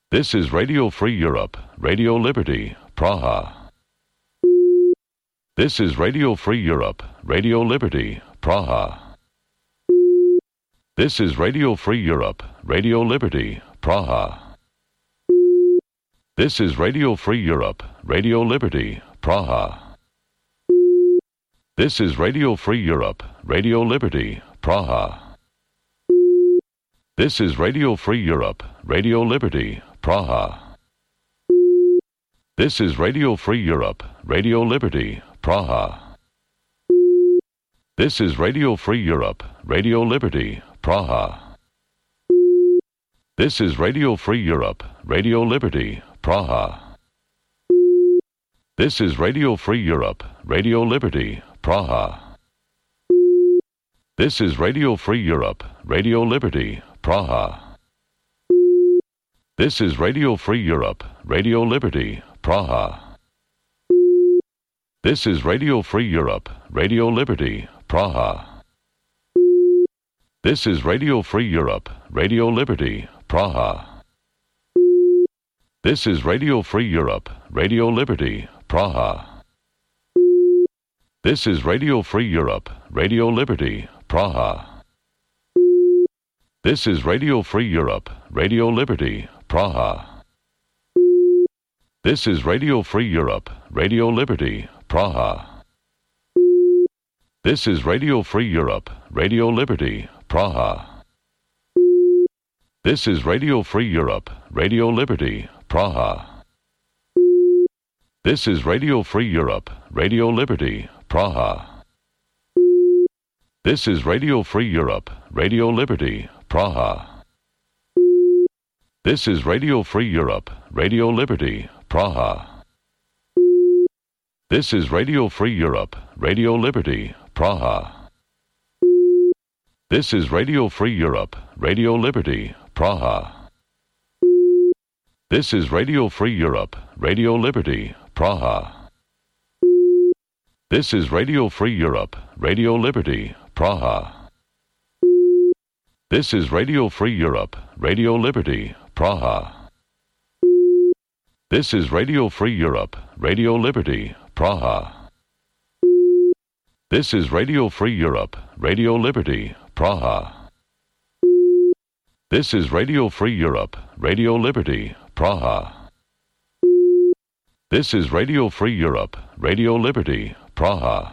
This is Radio Free Europe, Radio Liberty, Praha. This is Radio Free Europe, Radio Liberty, Praha. This is Radio Free Europe, Radio Liberty, Praha. This is Radio Free Europe, Radio Liberty, Praha. This is Radio Free Europe, Radio Liberty, Praha. This is Radio Free Europe, Radio Liberty, Praha. This is Radio Free Europe, Radio Liberty, Praha. This is Radio Free Europe, Radio Liberty, Praha. This is Radio Free Europe, Radio Liberty, Praha. This is Radio Free Europe, Radio Liberty, Praha. This is Radio Free Europe, Radio Liberty, Praha. This is Radio Free Europe, Radio Liberty, Praha. This is Radio Free Europe, Radio Liberty, Praha. This is Radio Free Europe, Radio Liberty, Praha. This is Radio Free Europe, Radio Liberty, Praha. This is Radio Free Europe, Radio Liberty, Praha. This is Radio Free Europe, Radio Liberty, Praha. This is Radio Free Europe, Radio Liberty, Praha. This is Radio Free Europe, Radio Liberty, Praha. This is Radio Free Europe, Radio Liberty, Praha. This is Radio Free Europe, Radio Liberty, Praha. This is Radio Free Europe, Radio Liberty, Praha. This is Radio Free Europe, Radio Liberty, Praha. This is Radio Free Europe, Radio Liberty, Praha. This is Radio Free Europe, Radio Liberty, Praha. This is Radio Free Europe, Radio Liberty, Praha. This is Radio Free Europe, Radio Liberty, Praha. This is Radio Free Europe, Radio Liberty, Praha. This is Radio Free Europe, Radio Liberty, Praha. This is Radio Free Europe, Radio Liberty, Praha. This is Radio Free Europe, Radio Liberty, Praha. This is Radio Free Europe, Radio Liberty, Praha.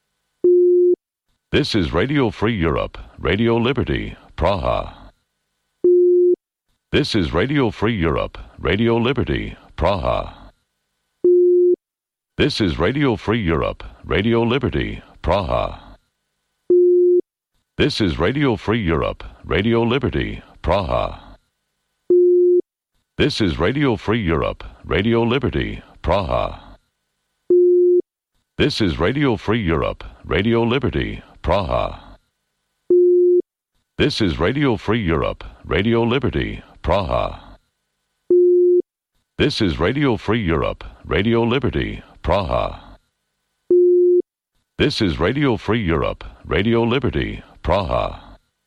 This is Radio Free Europe, Radio Liberty, Praha. This is Radio Free Europe, Radio Liberty, Praha. This is Radio Free Europe, Radio Liberty, Praha. This is Radio Free Europe, Radio Liberty, Praha. This is Radio Free Europe, Radio Liberty, Praha. This is Radio Free Europe, Radio Liberty, Praha. This is Radio Free Europe, Radio Liberty, Praha. This is Radio Free Europe, Radio Liberty, Praha. This is Radio Free Europe, Radio Liberty, Praha.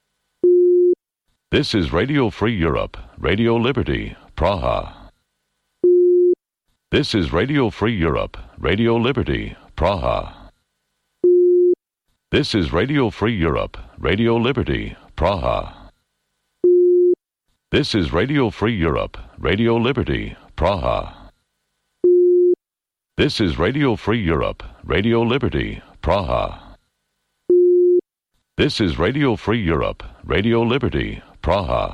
This is Radio Free Europe, Radio Liberty, Praha. This is Radio Free Europe, Radio Liberty, Praha. This is Radio Free Europe, Radio Liberty, Praha. This is Radio Free Europe, Radio Liberty, Praha. This is Radio Free Europe, Radio Liberty, Praha. This is Radio Free Europe, Radio Liberty, Praha.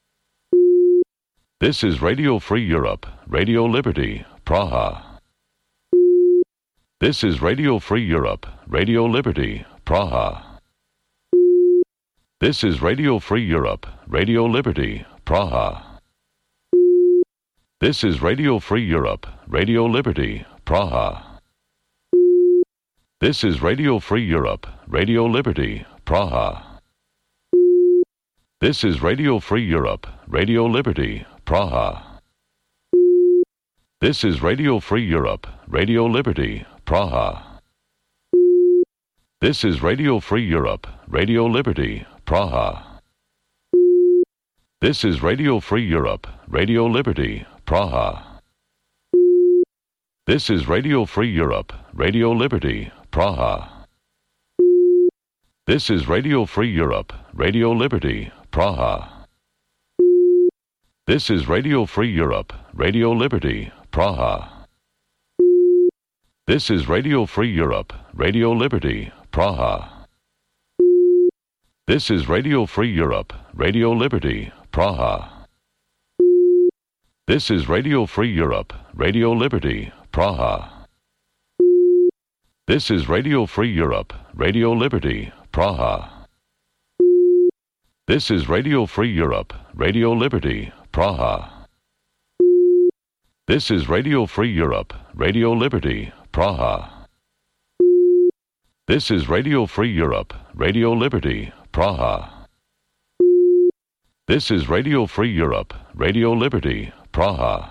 This is Radio Free Europe, Radio Liberty, Praha. This is Radio Free Europe, Radio Liberty, Praha. This is Radio Free Europe, Radio Liberty, Praha. This is Radio Free Europe, Radio Liberty, Praha. This is Radio Free Europe, Radio Liberty, Praha. This is Radio Free Europe, Radio Liberty, Praha. This is Radio Free Europe, Radio Liberty, Praha. This is Radio Free Europe, Radio Liberty, Praha. This is Radio Free Europe, Radio Liberty, Praha. This is Radio Free Europe, Radio Liberty, Praha. This is Radio Free Europe, Radio Liberty, Praha. This is Radio Free Europe, Radio Liberty, Praha. This is Radio Free Europe, Radio Liberty, Praha. This is Radio Free Europe, Radio Liberty, Praha. This is Radio Free Europe, Radio Liberty, Praha. This is Radio Free Europe, Radio Liberty, Praha. This is Radio Free Europe, Radio Liberty, Praha. This is Radio Free Europe, Radio Liberty, Praha. This is Radio Free Europe, Radio Liberty, Praha. This is Radio Free Europe, Radio Liberty, Praha.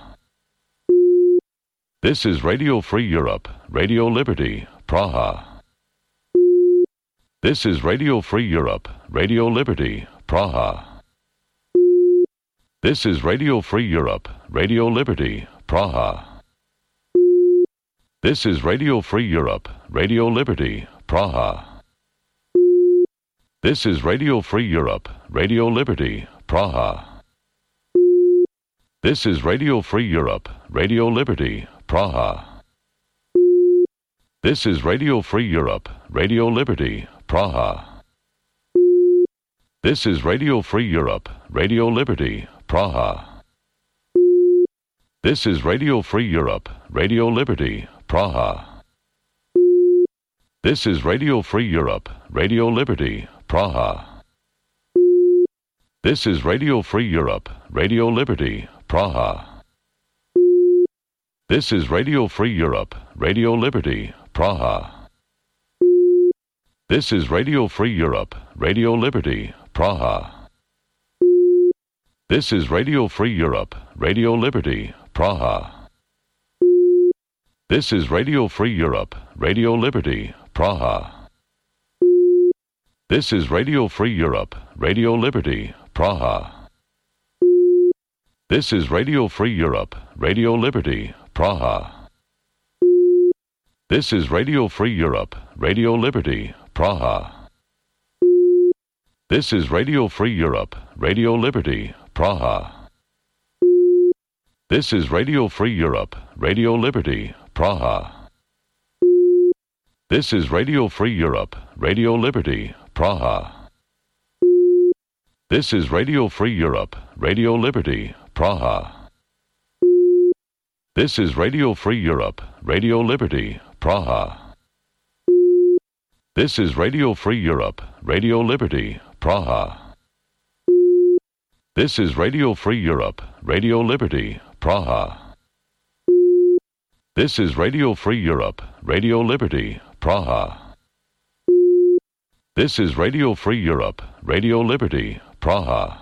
This is Radio Free Europe, Radio Liberty, Praha. This is Radio Free Europe, Radio Liberty, Praha. This is Radio Free Europe, Radio Liberty, Praha. This is Radio Free Europe, Radio Liberty, Praha. This is Radio Free Europe, Radio Liberty, Praha. This is Radio Free Europe, Radio Liberty, Praha. This is Radio Free Europe, Radio Liberty, Praha. This is Radio Free Europe, Radio Liberty, Praha. This is Radio Free Europe, Radio Liberty, Praha. This is Radio Free Europe, Radio Liberty, Praha. This is Radio Free Europe, Radio Liberty, Praha. This is Radio Free Europe, Radio Liberty, Praha. This is Radio Free Europe, Radio Liberty, Praha. This is Radio Free Europe, Radio Liberty, Praha. This is Radio Free Europe, Radio Liberty, Praha. This is Radio Free Europe, Radio Liberty, Praha. This is Radio Free Europe, Radio Liberty, Praha. This is Radio Free Europe, Radio Liberty, Praha. This is Radio Free Europe, Radio Liberty, Praha. This is Radio Free Europe, Radio Liberty, Praha. This is Radio Free Europe, Radio Liberty, Praha. This is Radio Free Europe, Radio Liberty, Praha. This is Radio Free Europe, Radio Liberty, Praha. This is Radio Free Europe, Radio Liberty, Praha. This is Radio Free Europe, Radio Liberty, Praha. This is Radio Free Europe, Radio Liberty, Praha. This is Radio Free Europe, Radio Liberty, Praha.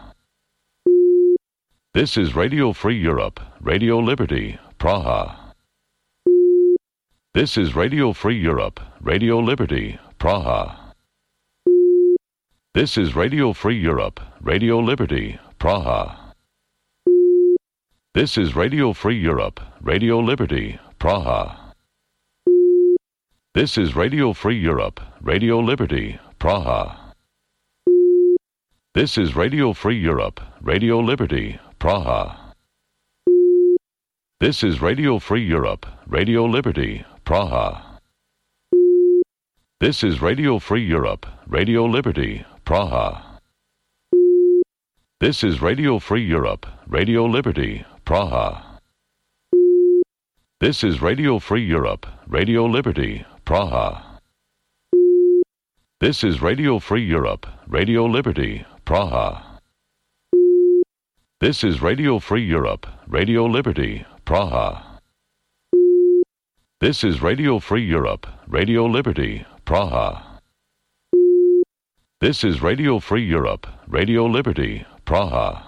This is Radio Free Europe, Radio Liberty, Praha. This is Radio Free Europe, Radio Liberty, Praha. This is Radio Free Europe, Radio Liberty, Praha. This is Radio Free Europe, Radio Liberty, Praha. This is Radio Free Europe, Radio Liberty, Praha. This is Radio Free Europe, Radio Liberty, Praha. This is Radio Free Europe, Radio Liberty, Praha. This is Radio Free Europe, Radio Liberty, Praha. This is Radio Free Europe, Radio Liberty, Praha. This is Radio Free Europe, Radio Liberty, Praha. This is Radio Free Europe, Radio Liberty, Praha. This is Radio Free Europe, Radio Liberty, Praha. This is Radio Free Europe, Radio Liberty, Praha. This is Radio Free Europe, Radio Liberty, Praha.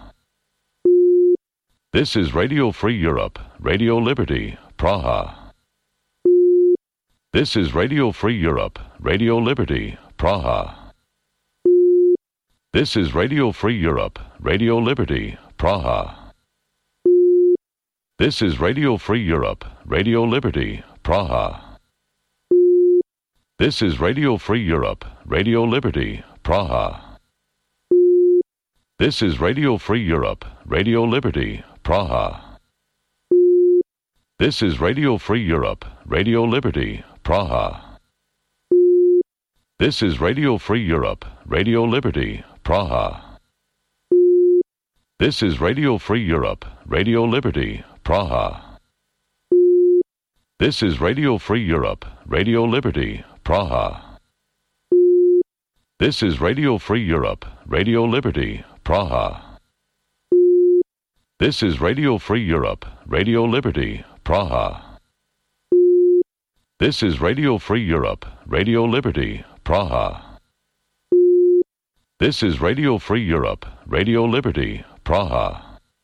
This is Radio Free Europe, Radio Liberty, Praha. This is Radio Free Europe, Radio Liberty, Praha. This is Radio Free Europe, Radio Liberty, Praha. This is Radio Free Europe, Radio Liberty, Praha. This is Radio Free Europe, Radio Liberty, Praha. This is Radio Free Europe, Radio Liberty, Praha. This is Radio Free Europe, Radio Liberty, Praha. This is Radio Free Europe, Radio Liberty, Praha. This is Radio Free Europe, Radio Liberty, Praha. This is Radio Free Europe, Radio Liberty, Praha. This is Radio Free Europe, Radio Liberty, Praha. This is Radio Free Europe, Radio Liberty, Praha. This is Radio Free Europe, Radio Liberty, Praha. This is Radio Free Europe, Radio Liberty, Praha.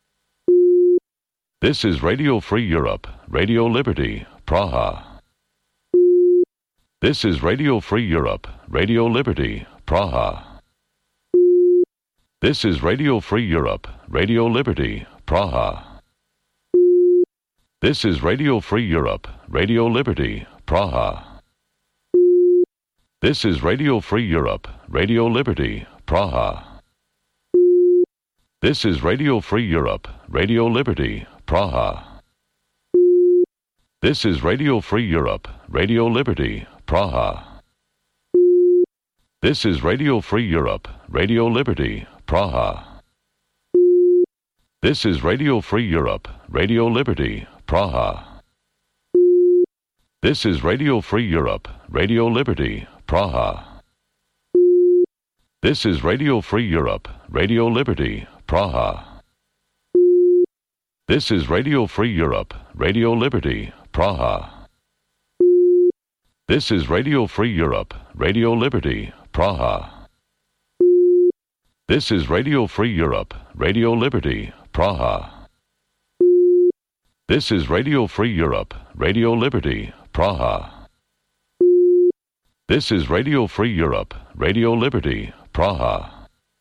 This is Radio Free Europe, Radio Liberty, Praha. This is Radio Free Europe, Radio Liberty, Praha. This is Radio Free Europe, Radio Liberty, Praha. This is Radio Free Europe, Radio Liberty, Praha. This is Radio Free Europe, Radio Liberty, Praha. This is Radio Free Europe, Radio Liberty, Praha. This is Radio Free Europe, Radio Liberty, Praha. This is Radio Free Europe, Radio Liberty, Praha. This is Radio Free Europe, Radio Liberty, Praha. This is Radio Free Europe, Radio Liberty, Praha. This is Radio Free Europe, Radio Liberty, Praha. This is Radio Free Europe, Radio Liberty, Praha. This is Radio Free Europe, Radio Liberty, Praha. This is Radio Free Europe, Radio Liberty, Praha. This is Radio Free Europe, Radio Liberty, Praha. This is Radio Free Europe, Radio Liberty, Praha.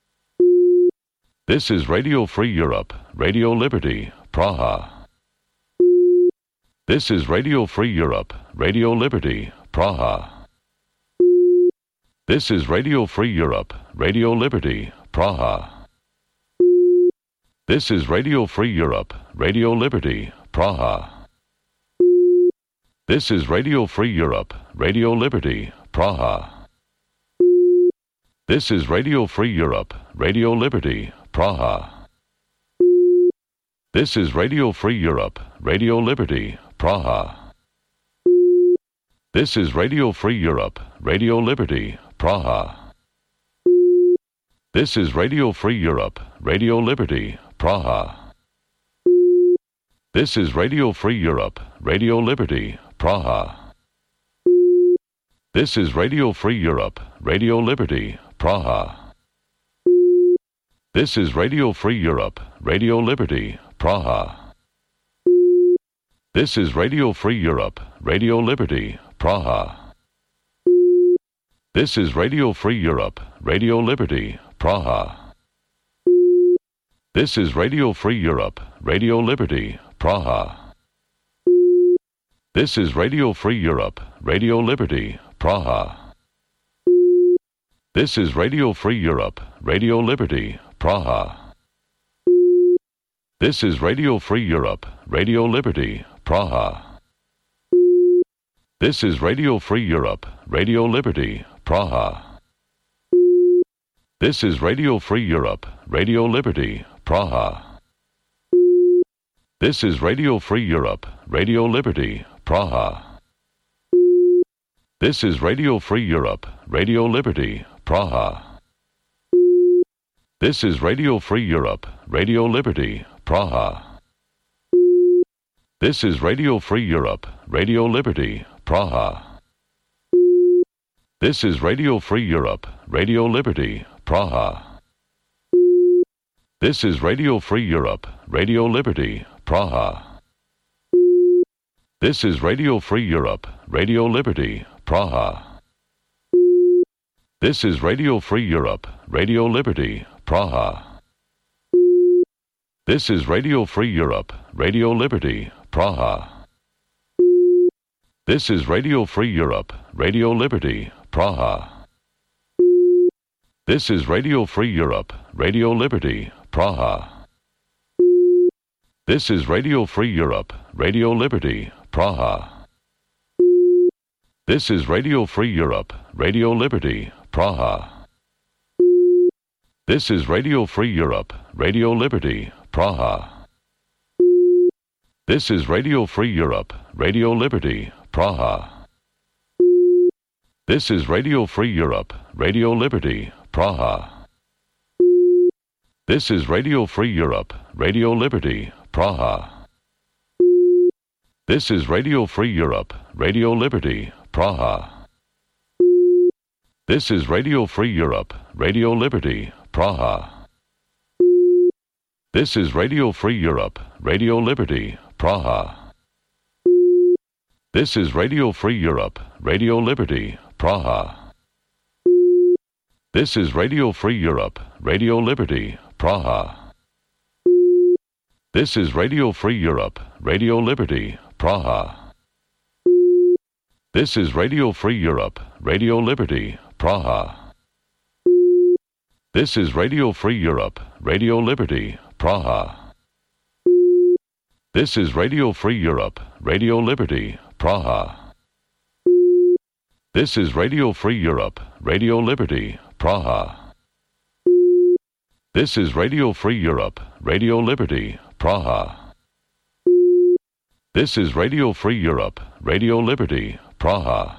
This is Radio Free Europe, Radio Liberty, Praha. This is Radio Free Europe, Radio Liberty, Praha. This is Radio Free Europe, Radio Liberty, Praha. This is Radio Free Europe, Radio Liberty, Praha. This is Radio Free Europe, Radio Liberty, Praha. This is Radio Free Europe, Radio Liberty, Praha. This is Radio Free Europe, Radio Liberty, Praha. This is Radio Free Europe, Radio Liberty, Praha. This is Radio Free Europe, Radio Liberty, Praha. This is Radio Free Europe, Radio Liberty, Praha. This is Radio Free Europe, Radio Liberty, Praha. This is Radio Free Europe, Radio Liberty, Praha. This is Radio Free Europe, Radio Liberty, Praha. This is Radio Free Europe, Radio Liberty, Praha. This is Radio Free Europe, Radio Liberty, Praha. This is Radio Free Europe, Radio Liberty, Praha. This is Radio Free Europe, Radio Liberty, Praha. This is Radio Free Europe, Radio Liberty, Praha. This is Radio Free Europe, Radio Liberty, Praha. This is Radio Free Europe, Radio Liberty, Praha. This is Radio Free Europe, Radio Liberty, Praha. This is Radio Free Europe, Radio Liberty, Praha. This is Radio Free Europe, Radio Liberty, Praha. This is Radio Free Europe, Radio Liberty, Praha. This is Radio Free Europe, Radio Liberty, Praha. This is Radio Free Europe, Radio Liberty, Praha. This is Radio Free Europe, Radio Liberty, Praha. This is Radio Free Europe, Radio Liberty, Praha. This is Radio Free Europe, Radio Liberty, Praha. This is Radio Free Europe, Radio Liberty, Praha. This is Radio Free Europe, Radio Liberty, Praha. This is Radio Free Europe, Radio Liberty, Praha. This is Radio Free Europe, Radio Liberty, Praha. This is Radio Free Europe, Radio Liberty, Praha. This is Radio Free Europe, Radio Liberty, Praha. This is Radio Free Europe, Radio Liberty, Praha. This is Radio Free Europe, Radio Liberty, Praha. This is Radio Free Europe, Radio Liberty, Praha. This is Radio Free Europe, Radio Liberty, Praha. This is Radio Free Europe, Radio Liberty, Praha. This is Radio Free Europe, Radio Liberty, Praha. This is Radio Free Europe, Radio Liberty, Praha. This is Radio Free Europe, Radio Liberty, Praha. This is Radio Free Europe, Radio Liberty, Praha. This is Radio Free Europe, Radio Liberty, Praha. This is Radio Free Europe, Radio Liberty, Praha. This is Radio Free Europe, Radio Liberty, Praha. This is Radio Free Europe, Radio Liberty, Praha. This is Radio Free Europe, Radio Liberty, Praha.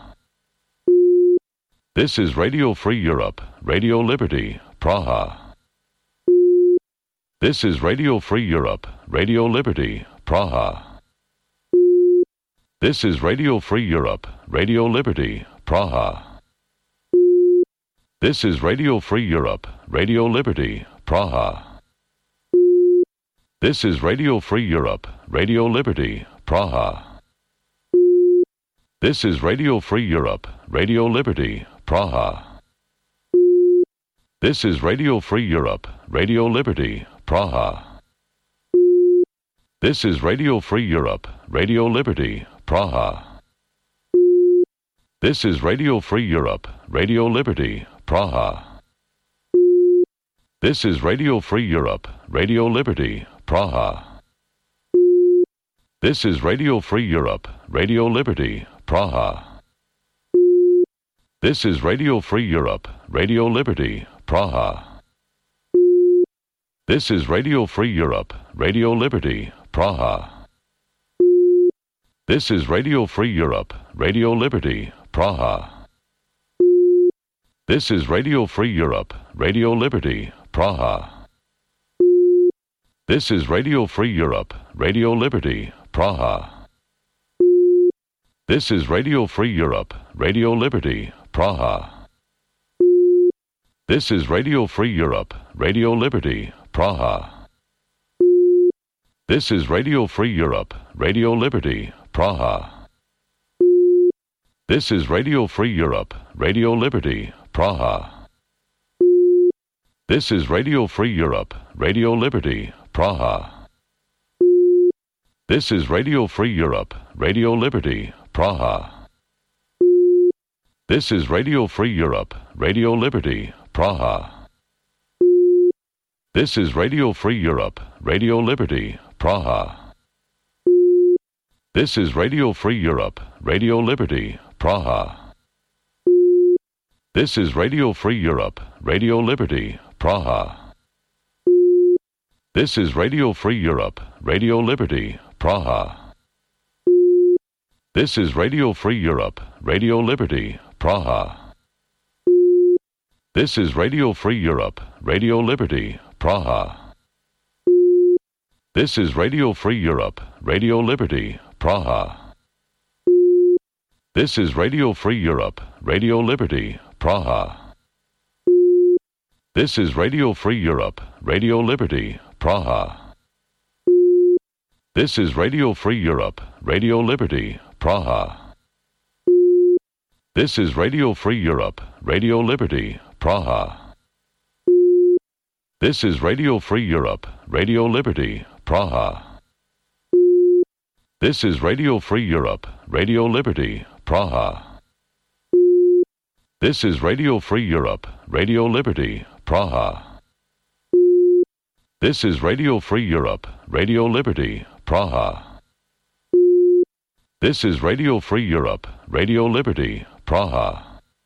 This is Radio Free Europe, Radio Liberty, Praha. This is Radio Free Europe, Radio Liberty, Praha. This is Radio Free Europe, Radio Liberty, Praha. This is Radio Free Europe, Radio Liberty, Praha. This is Radio Free Europe, Radio Liberty, Praha. This is Radio Free Europe, Radio Liberty, Praha. This is Radio Free Europe, Radio Liberty, Praha. This is Radio Free Europe, Radio Liberty, Praha. This is Radio Free Europe, Radio Liberty, Praha. This is Radio Free Europe, Radio Liberty, Praha. This is Radio Free Europe, Radio Liberty, Praha. This is Radio Free Europe, Radio Liberty, Praha. This is Radio Free Europe, Radio Liberty, Praha. This is Radio Free Europe, Radio Liberty, Praha. This is Radio Free Europe, Radio Liberty, Praha. This is Radio Free Europe, Radio Liberty, Praha. This is Radio Free Europe, Radio Liberty, Praha. This is Radio Free Europe, Radio Liberty, Praha. This is Radio Free Europe, Radio Liberty, Praha. This is Radio Free Europe, Radio Liberty, Praha. This is Radio Free Europe, Radio Liberty, Praha. This is Radio Free Europe, Radio Liberty, Praha. This is Radio Free Europe, Radio Liberty, Praha. This is Radio Free Europe, Radio Liberty, Praha. This is Radio Free Europe, Radio Liberty, Praha. This is Radio Free Europe, Radio Liberty, Praha. This is Radio Free Europe, Radio Liberty, Praha. This is Radio Free Europe, Radio Liberty, Praha. This is Radio Free Europe, Radio Liberty, Praha. This is Radio Free Europe, Radio Liberty, Praha. This is Radio Free Europe, Radio Liberty, Praha. This is Radio Free Europe, Radio Liberty, Praha. This is Radio Free Europe, Radio Liberty, Praha. This is Radio Free Europe, Radio Liberty, Praha. This is Radio Free Europe, Radio Liberty, Praha. This is Radio Free Europe, Radio Liberty, Praha. This is Radio Free Europe, Radio Liberty, Praha. This is Radio Free Europe, Radio Liberty, Praha. This is Radio Free Europe, Radio Liberty, Praha.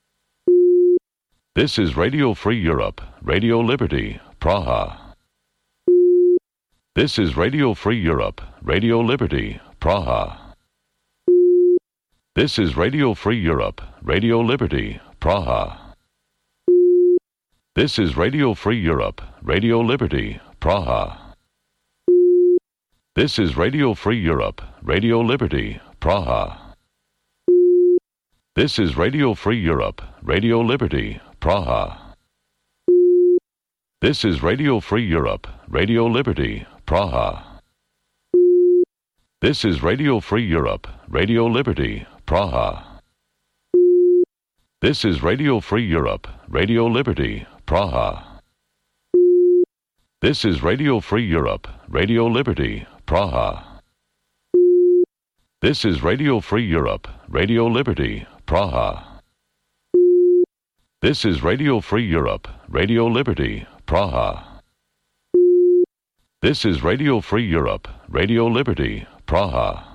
This is Radio Free Europe, Radio Liberty, Praha. This is Radio Free Europe, Radio Liberty, Praha. This is Radio Free Europe, Radio Liberty, Praha. This is Radio Free Europe, Radio Liberty, Praha. This is Radio Free Europe, Radio Liberty, Praha. This is Radio Free Europe, Radio Liberty, Praha. This is Radio Free Europe, Radio Liberty, Praha. This is Radio Free Europe, Radio Liberty, Praha. This is Radio Free Europe, Radio Liberty, Praha. This is Radio Free Europe, Radio Liberty, Praha. This is Radio Free Europe, Radio Liberty, Praha. This is Radio Free Europe, Radio Liberty, Praha. This is Radio Free Europe, Radio Liberty, Praha.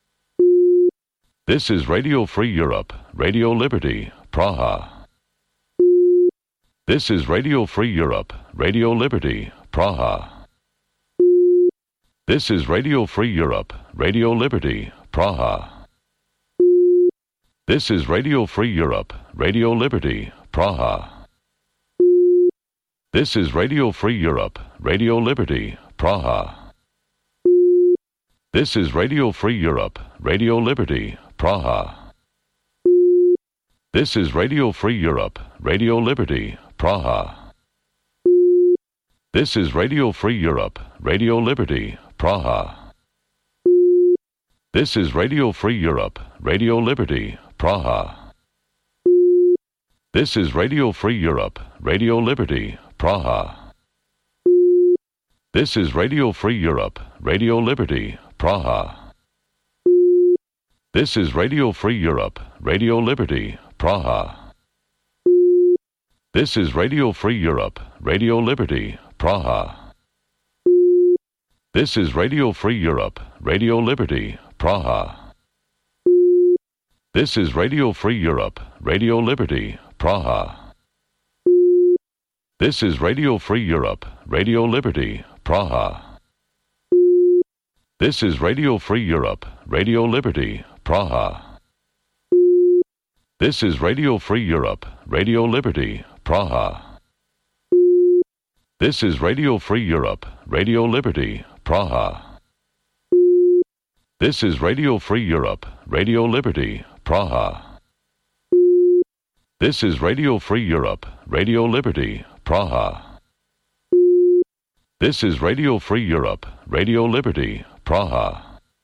This is Radio Free Europe, Radio Liberty, Praha. This is Radio Free Europe, Radio Liberty, Praha. This is Radio Free Europe, Radio Liberty, Praha. This is Radio Free Europe, Radio Liberty, Praha. This is Radio Free Europe, Radio Liberty, Praha. This is Radio Free Europe, Radio Liberty, Praha. This is Radio Free Europe, Radio Liberty, Praha. This is Radio Free Europe, Radio Liberty, Praha. This is Radio Free Europe, Radio Liberty, Praha. This is Radio Free Europe, Radio Liberty, Praha. This is Radio Free Europe, Radio Liberty, Praha. This is Radio Free Europe, Radio Liberty, Praha. This is Radio Free Europe, Radio Liberty, Praha. This is Radio Free Europe, Radio Liberty, Praha. This is Radio Free Europe, Radio Liberty, Praha. This is Radio Free Europe, Radio Liberty, Praha. This is Radio Free Europe, Radio Liberty, Praha. This is Radio Free Europe, Radio Liberty, Praha. This is Radio Free Europe, Radio Liberty, Praha. This is Radio Free Europe, Radio Liberty, Praha. This is Radio Free Europe, Radio Liberty, Praha. This is Radio Free Europe, Radio Liberty, Praha.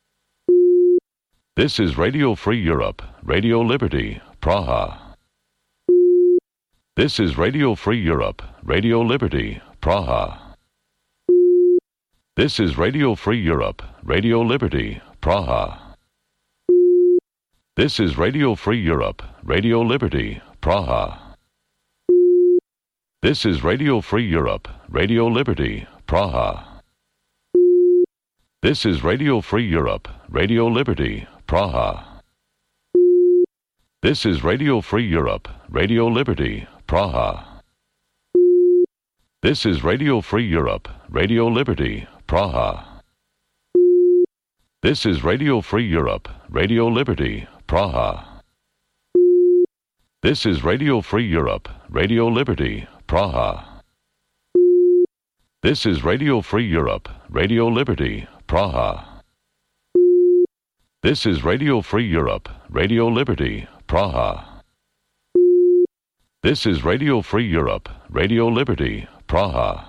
This is Radio Free Europe, Radio Liberty, Praha. This is Radio Free Europe, Radio Liberty, Praha. This is Radio Free Europe, Radio Liberty, Praha. This is Radio Free Europe, Radio Liberty, Praha. This is Radio Free Europe, Radio Liberty, Praha. This is Radio Free Europe, Radio Liberty, Praha. This is Radio Free Europe, Radio Liberty, Praha. This is Radio Free Europe, Radio Liberty, Praha. This is Radio Free Europe, Radio Liberty, Praha. This is Radio Free Europe, Radio Liberty, Praha. This is Radio Free Europe, Radio Liberty, Praha. This is Radio Free Europe, Radio Liberty, Praha. This is Radio Free Europe, Radio Liberty, Praha.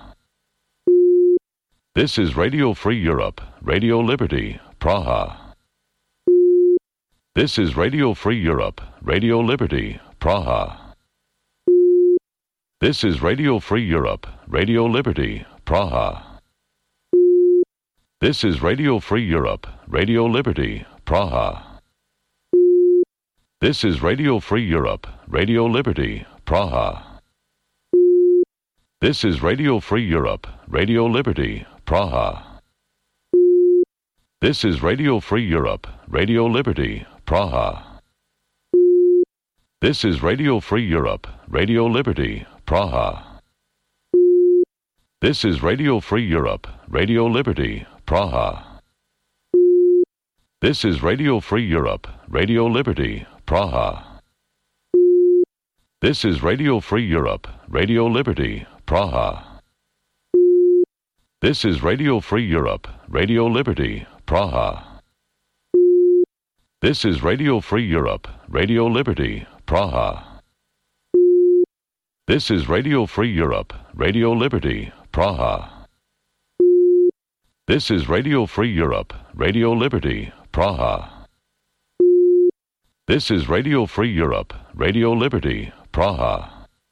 This is Radio Free Europe, Radio Liberty, Praha. This is Radio Free Europe, Radio Liberty, Praha. This is Radio Free Europe, Radio Liberty, Praha. This is Radio Free Europe, Radio Liberty, Praha. This is Radio Free Europe, Radio Liberty, Praha. This is Radio Free Europe, Radio Liberty, Praha. This is Radio Free Europe, Radio Liberty, Praha. This is Radio Free Europe, Radio Liberty, Praha. This is Radio Free Europe, Radio Liberty, Praha. This is Radio Free Europe, Radio Liberty, Praha. This is Radio Free Europe, Radio Liberty, Praha. This is Radio Free Europe, Radio Liberty, Praha. This is Radio Free Europe, Radio Liberty, Praha. This is Radio Free Europe, Radio Liberty, Praha. This is Radio Free Europe, Radio Liberty, Praha. This is Radio Free Europe, Radio Liberty, Praha.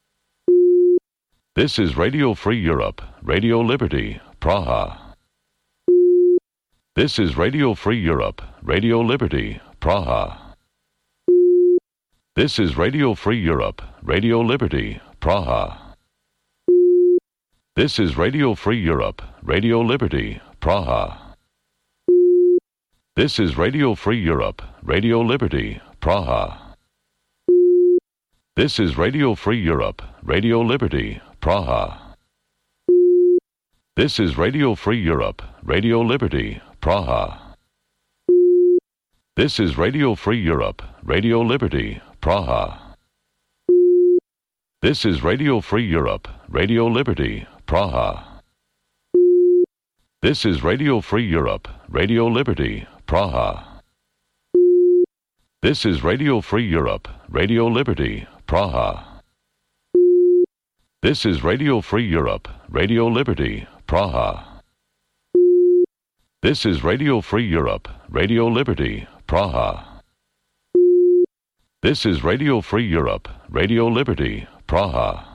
This is Radio Free Europe, Radio Liberty, Praha. This is Radio Free Europe, Radio Liberty, Praha. This is Radio Free Europe, Radio Liberty, Praha. This is Radio Free Europe, Radio Liberty, Praha. This is Radio Free Europe, Radio Liberty, Praha. This is Radio Free Europe, Radio Liberty, Praha. This is Radio Free Europe, Radio Liberty, Praha. This is Radio Free Europe, Radio Liberty, Praha. This is Radio Free Europe, Radio Liberty, Praha. This is Radio Free Europe, Radio Liberty, Praha. This is Radio Free Europe, Radio Liberty, Praha. This is Radio Free Europe, Radio Liberty, Praha. This is Radio Free Europe, Radio Liberty, Praha. This is Radio Free Europe, Radio Liberty, Praha.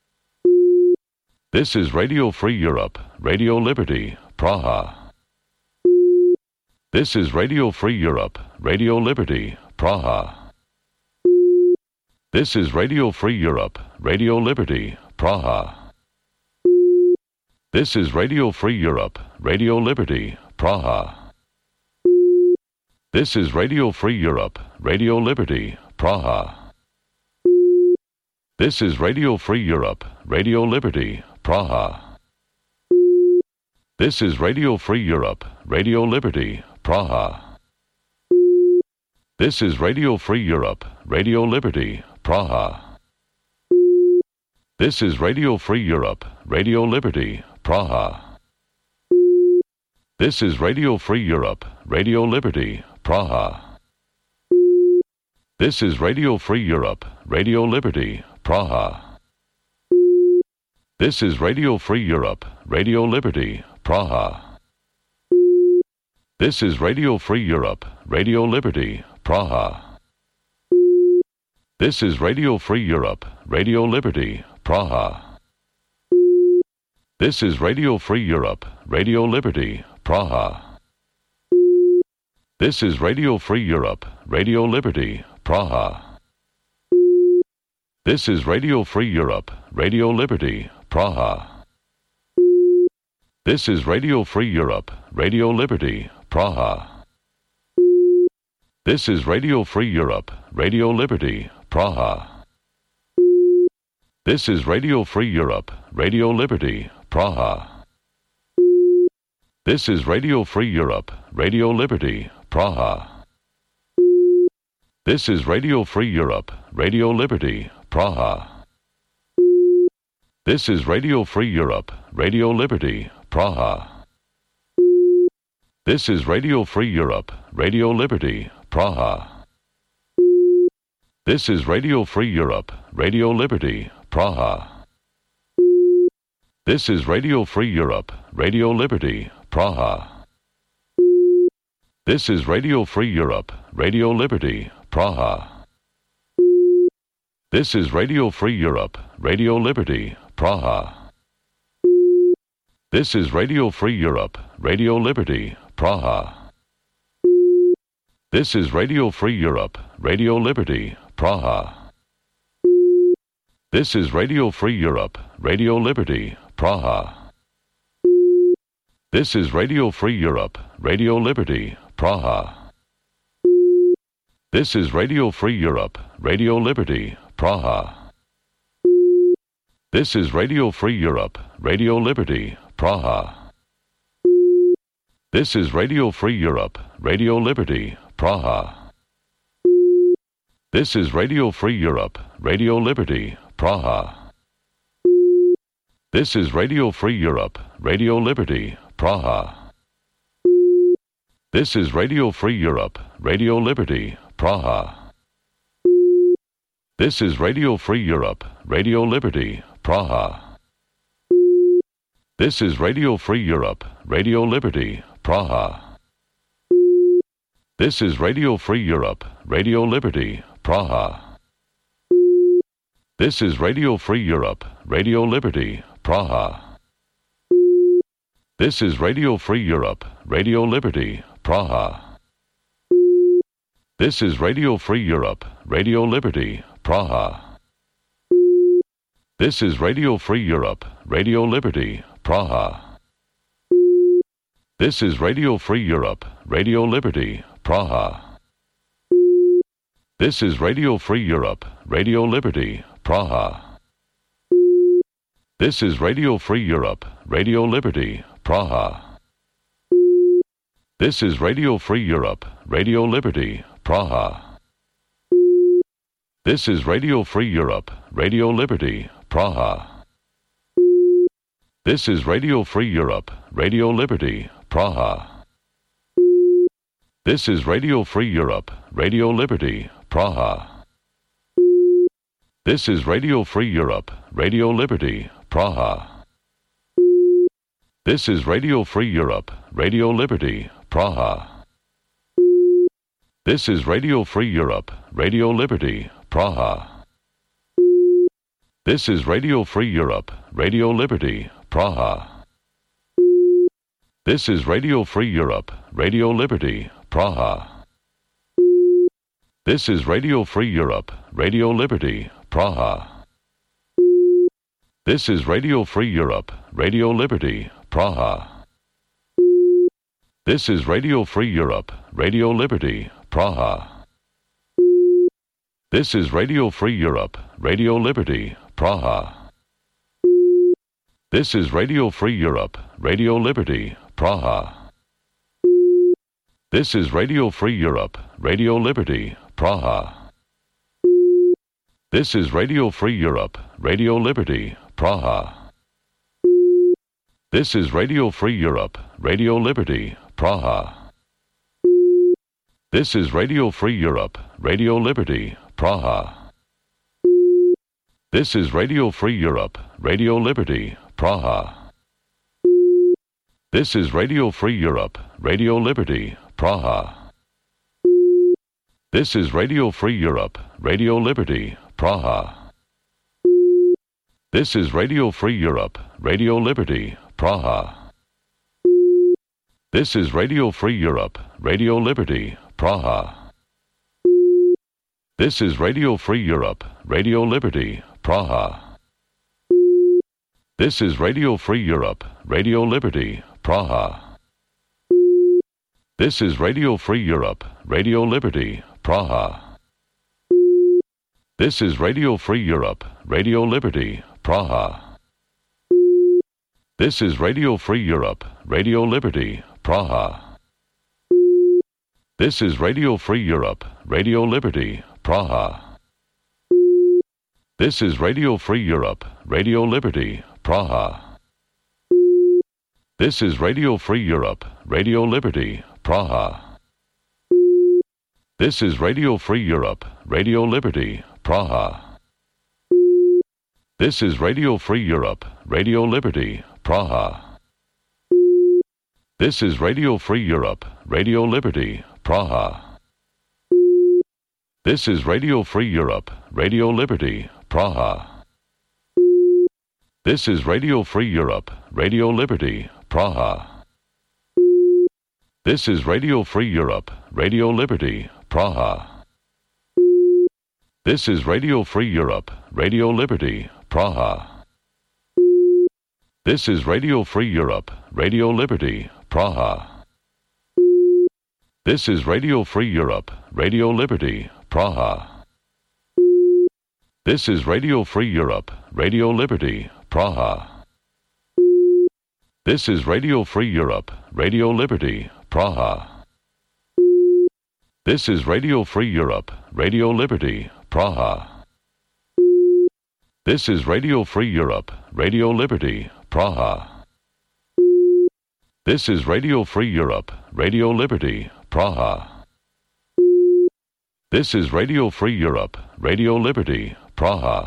This is Radio Free Europe, Radio Liberty, Praha. This is Radio Free Europe, Radio Liberty, Praha. This is Radio Free Europe, Radio Liberty, Praha. This is Radio Free Europe, Radio Liberty, Praha. This is Radio Free Europe, Radio Liberty, Praha. This is Radio Free Europe, Radio Liberty, Praha. This is Radio Free Europe, Radio Liberty, Praha. This is Radio Free Europe, Radio Liberty, Praha. This is Radio Free Europe, Radio Liberty, Praha. This is Radio Free Europe, Radio Liberty, Praha. This is Radio Free Europe, Radio Liberty, Praha. This is Radio Free Europe, Radio Liberty, Praha. This is Radio Free Europe, Radio Liberty, Praha. This is Radio Free Europe, Radio Liberty, Praha. This is Radio Free Europe, Radio Liberty, Praha. This is Radio Free Europe, Radio Liberty, Praha. This is Radio Free Europe, Radio Liberty, Praha. This is Radio Free Europe, Radio Liberty, Praha. This is Radio Free Europe, Radio Liberty, Praha. This is Radio Free Europe, Radio Liberty, Praha. This is Radio Free Europe, Radio Liberty, Praha. This is Radio Free Europe, Radio Liberty, Praha. This is Radio Free Europe, Radio Liberty, Praha. This is Radio Free Europe, Radio Liberty, Praha. This is Radio Free Europe, Radio Liberty, Praha. This is Radio Free Europe, Radio Liberty, Praha. This is Radio Free Europe, Radio Liberty, Praha. This is Radio Free Europe, Radio Liberty, Praha. This is Radio Free Europe, Radio Liberty, Praha. This is Radio Free Europe, Radio Liberty, Praha. This is Radio Free Europe, Radio Liberty, Praha. This is Radio Free Europe, Radio Liberty, Praha. This is Radio Free Europe, Radio Liberty, Praha. This is Radio Free Europe, Radio Liberty, Praha. This is Radio Free Europe, Radio Liberty, Praha. This is Radio Free Europe, Radio Liberty, Praha. This is Radio Free Europe, Radio Liberty, Praha. This is Radio Free Europe, Radio Liberty, Praha. This is Radio Free Europe, Radio Liberty, Praha. This is Radio Free Europe, Radio Liberty, Praha. This is Radio Free Europe, Radio Liberty, Praha. This is Radio Free Europe, Radio Liberty, Praha. This is Radio Free Europe, Radio Liberty, Praha. This is Radio Free Europe, Radio Liberty, Praha. This is Radio Free Europe, Radio Liberty, Praha. This is Radio Free Europe, Radio Liberty, Praha. This is Radio Free Europe, Radio Liberty, Praha. This is Radio Free Europe, Radio Liberty, Praha. This is Radio Free Europe, Radio Liberty, Praha. This is Radio Free Europe, Radio Liberty, Praha. This is Radio Free Europe, Radio Liberty, Praha. This is Radio Free Europe, Radio Liberty, Praha. This is Radio Free Europe, Radio Liberty, Praha. This is Radio Free Europe, Radio Liberty, Praha. This is Radio Free Europe, Radio Liberty, Praha. This is Radio Free Europe, Radio Liberty, Praha. This is Radio Free Europe, Radio Liberty, Praha. This is Radio Free Europe, Radio Liberty, Praha. This is Radio Free Europe, Radio Liberty, Praha. This is Radio Free Europe, Radio Liberty, Praha. This is Radio Free Europe, Radio Liberty, Praha. This is Radio Free Europe, Radio Liberty, Praha. This is Radio Free Europe, Radio Liberty, Praha. This is Radio Free Europe, Radio Liberty, Praha. This is Radio Free Europe, Radio Liberty, Praha. This is Radio Free Europe, Radio Liberty, Praha. This is Radio Free Europe, Radio Liberty, Praha. This is Radio Free Europe, Radio Liberty, Praha. This is Radio Free Europe, Radio Liberty, Praha. This is Radio Free Europe, Radio Liberty, Praha. This is Radio Free Europe, Radio Liberty, Praha. This is Radio Free Europe, Radio Liberty, Praha. This is Radio Free Europe, Radio Liberty, Praha. This is Radio Free Europe, Radio Liberty, Praha. This is Radio Free Europe, Radio Liberty, Praha. This is Radio Free Europe, Radio Liberty, Praha. This is Radio Free Europe, Radio Liberty, Praha. This is Radio Free Europe, Radio Liberty, Praha. This is Radio Free Europe, Radio Liberty, Praha. This is Radio Free Europe, Radio Liberty, Praha. This is Radio Free Europe, Radio Liberty, Praha. This is Radio Free Europe, Radio Liberty, Praha. This is Radio Free Europe, Radio Liberty, Praha. This is Radio Free Europe, Radio Liberty, Praha. This is Radio Free Europe, Radio Liberty, Praha. This is Radio Free Europe, Radio Liberty, Praha. This is Radio Free Europe, Radio Liberty, Praha. This is Radio Free Europe, Radio Liberty, Praha. This is Radio Free Europe, Radio Liberty, Praha. This is Radio Free Europe, Radio Liberty, Praha. This is Radio Free Europe, Radio Liberty, Praha. This is Radio Free Europe, Radio Liberty, Praha. This is Radio Free Europe, Radio Liberty, Praha. This is Radio Free Europe, Radio Liberty, Praha.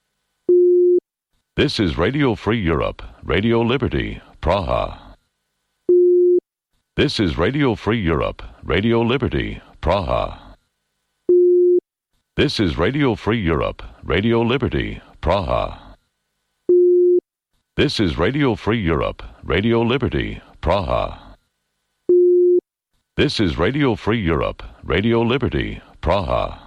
This is Radio Free Europe, Radio Liberty, Praha. This is Radio Free Europe, Radio Liberty, Praha. This is Radio Free Europe, Radio Liberty, Praha. This is Radio Free Europe, Radio Liberty, Praha. This is Radio Free Europe, Radio Liberty, Praha.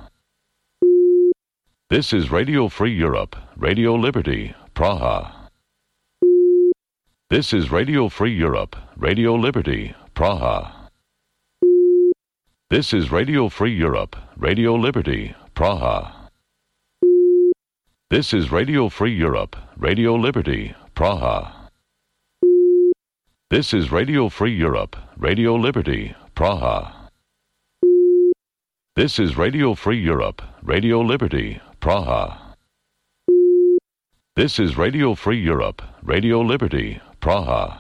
This is Radio Free Europe, Radio Liberty, Praha. This is Radio Free Europe, Radio Liberty, Praha. This is Radio Free Europe, Radio Liberty, Praha. This is Radio Free Europe, Radio Liberty, Praha. This is Radio Free Europe, Radio Liberty, Praha. This is Radio Free Europe, Radio Liberty, Praha. This is Radio Free Europe, Radio Liberty, Praha.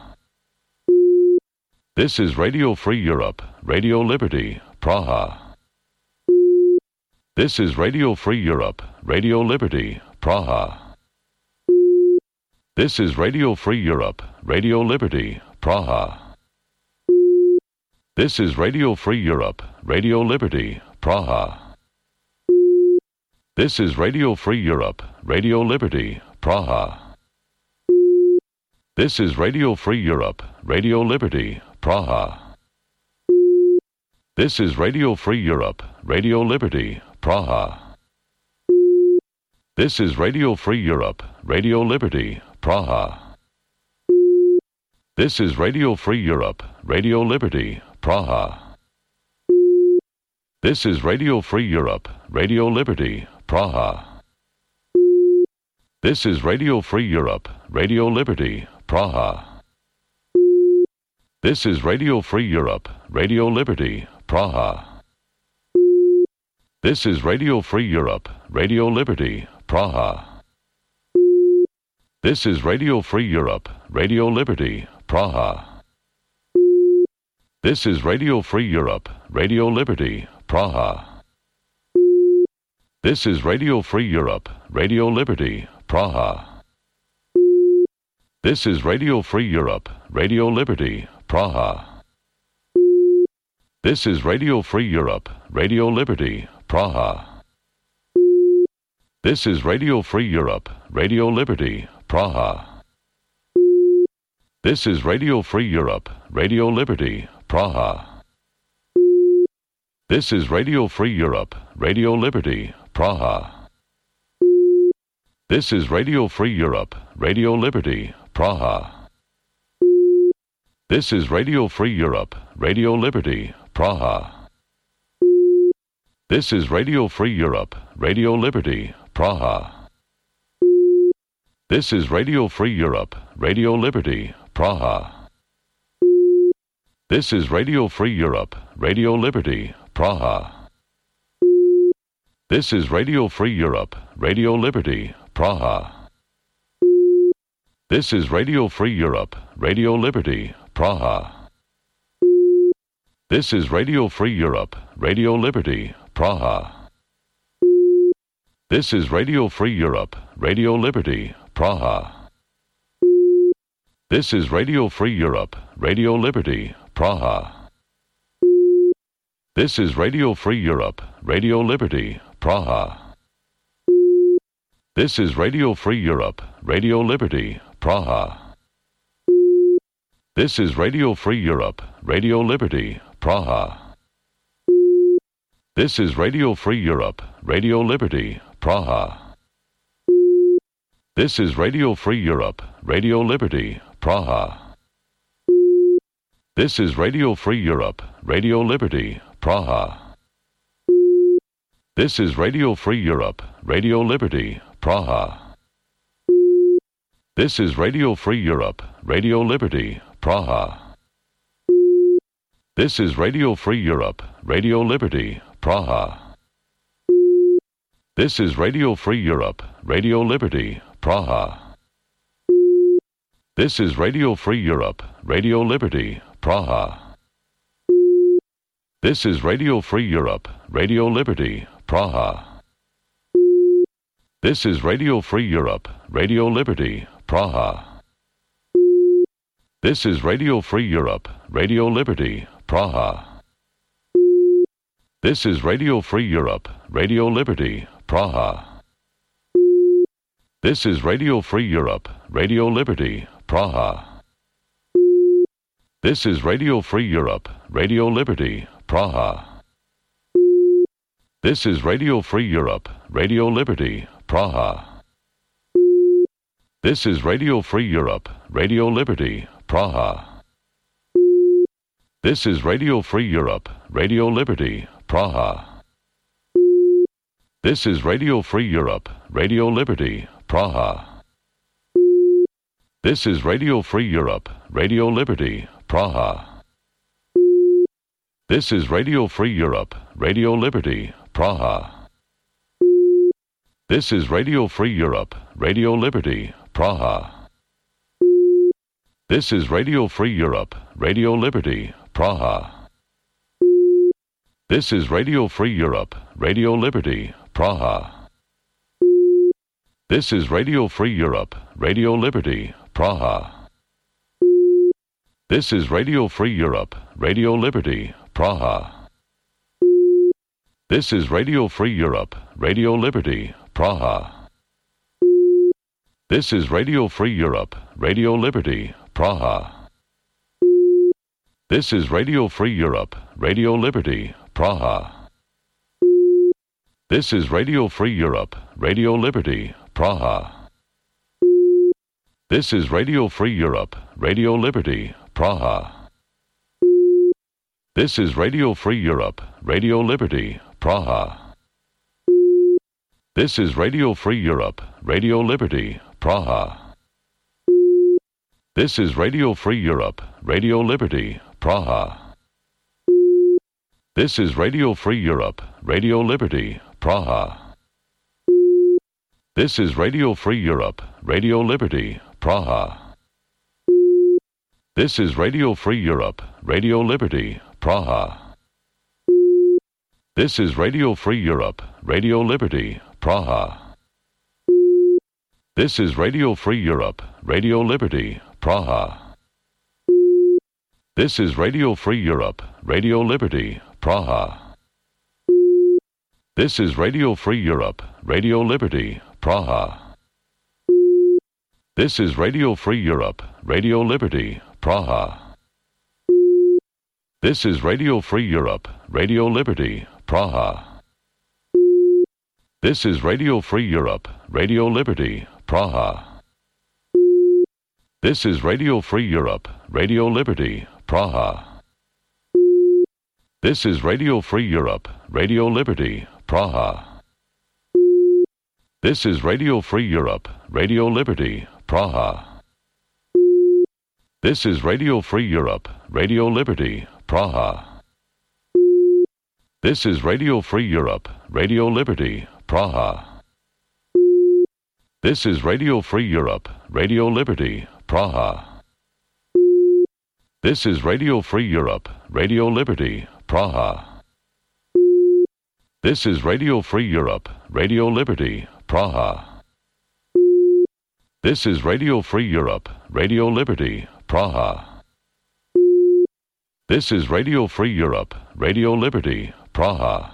This is Radio Free Europe, Radio Liberty, Praha. This is Radio Free Europe, Radio Liberty, Praha. This is Radio Free Europe, Radio Liberty, Praha. This is Radio Free Europe, Radio Liberty, Praha. This is Radio Free Europe, Radio Liberty, Praha. This is Radio Free Europe, Radio Liberty, Praha. This is Radio Free Europe, Radio Liberty, Praha. This is Radio Free Europe, Radio Liberty, Praha. This is Radio Free Europe, Radio Liberty, Praha. This is Radio Free Europe, Radio Liberty, Praha. This is Radio Free Europe, Radio Liberty, Praha. This is Radio Free Europe, Radio Liberty, Praha. This is Radio Free Europe, Radio Liberty, Praha. This is Radio Free Europe, Radio Liberty, Praha. This is Radio Free Europe, Radio Liberty, Praha. This is Radio Free Europe, Radio Liberty, Praha. This is Radio Free Europe, Radio Liberty, Praha. This is Radio Free Europe, Radio Liberty, Praha. This is Radio Free Europe, Radio Liberty, Praha. This is Radio Free Europe, Radio Liberty, Praha. This is Radio Free Europe, Radio Liberty, Praha. This is Radio Free Europe, Radio Liberty, Praha. This is Radio Free Europe, Radio Liberty, Praha. This is Radio Free Europe, Radio Liberty, Praha. This is Radio Free Europe, Radio Liberty, Praha. This is Radio Free Europe, Radio Liberty, Praha. This is Radio Free Europe, Radio Liberty, Praha. This is Radio Free Europe, Radio Liberty, Praha. This is Radio Free Europe, Radio Liberty, Praha. This is Radio Free Europe, Radio Liberty, Praha. This is Radio Free Europe, Radio Liberty, Praha. This is Radio Free Europe, Radio Liberty, Praha. This is Radio Free Europe, Radio Liberty, Praha. This is Radio Free Europe, Radio Liberty, Praha. This is Radio Free Europe, Radio Liberty, Praha. This is Radio Free Europe, Radio Liberty, Praha. This is Radio Free Europe, Radio Liberty, Praha. This is Radio Free Europe, Radio Liberty, Praha. This is Radio Free Europe, Radio Liberty, Praha. This is Radio Free Europe, Radio Liberty, Praha. This is Radio Free Europe, Radio Liberty, Praha. This is Radio Free Europe, Radio Liberty, Praha. This is Radio Free Europe, Radio Liberty, Praha. This is Radio Free Europe, Radio Liberty, Praha. This is Radio Free Europe, Radio Liberty, Praha. This is Radio Free Europe, Radio Liberty, Praha. This is Radio Free Europe, Radio Liberty, Praha. This is Radio Free Europe, Radio Liberty, Praha. This is Radio Free Europe, Radio Liberty, Praha. This is Radio Free Europe, Radio Liberty, Praha. This is Radio Free Europe, Radio Liberty, Praha. This is Radio Free Europe, Radio Liberty, Praha. This is Radio Free Europe, Radio Liberty, Praha. This is Radio Free Europe, Radio Liberty, Praha. This is Radio Free Europe, Radio Liberty, Praha. This is Radio Free Europe, Radio Liberty, Praha. This is Radio Free Europe, Radio Liberty, Praha. This is Radio Free Europe, Radio Liberty, Praha. This is Radio Free Europe, Radio Liberty, Praha. This is Radio Free Europe, Radio Liberty, Praha. This is Radio Free Europe, Radio Liberty, Praha. This is Radio Free Europe, Radio Liberty, Praha. This is Radio Free Europe, Radio Liberty, Praha. This is Radio Free Europe, Radio Liberty, Praha. This is Radio Free Europe, Radio Liberty, Praha. This is Radio Free Europe, Radio Liberty, Praha. This is Radio Free Europe, Radio Liberty, Praha. This is Radio Free Europe, Radio Liberty, Praha. This is Radio Free Europe, Radio Liberty, Praha. This is Radio Free Europe, Radio Liberty, Praha. This is Radio Free Europe, Radio Liberty, Praha. This is Radio Free Europe, Radio Liberty, Praha. This is Radio Free Europe, Radio Liberty, Praha. This is Radio Free Europe, Radio Liberty, Praha. This is Radio Free Europe, Radio Liberty, Praha. This is Radio Free Europe, Radio Liberty, Praha. This is Radio Free Europe, Radio Liberty, Praha. This is Radio Free Europe, Radio Liberty, Praha. This is Radio Free Europe, Radio Liberty, Praha. This is Radio Free Europe, Radio Liberty, Praha. This is Radio Free Europe, Radio Liberty, Praha. This is Radio Free Europe, Radio Liberty, Praha. This is Radio Free Europe, Radio Liberty, Praha. This is Radio Free Europe, Radio Liberty, Praha. This is Radio Free Europe, Radio Liberty, Praha. This is Radio Free Europe, Radio Liberty, Praha. This is Radio Free Europe, Radio Liberty, Praha.